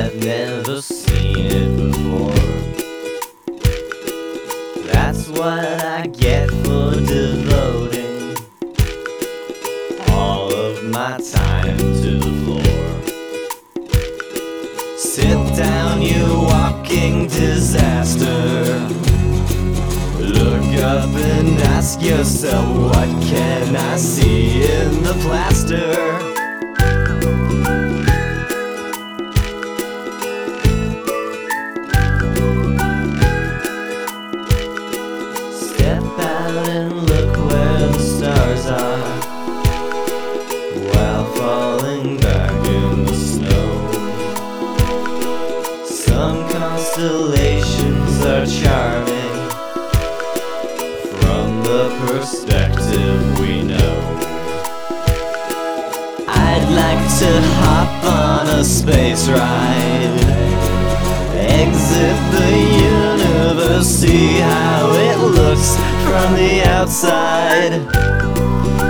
I've never seen it before. That's what I get for devoting all of my time to the floor. Sit down, you walking disaster. Look up and ask yourself, what can I see in the plaster? Step out and look where the stars are, while falling back in the snow. Some constellations are charming from the perspective we know. I'd like to hop on a space ride, exit the universe, see how it looks from the outside.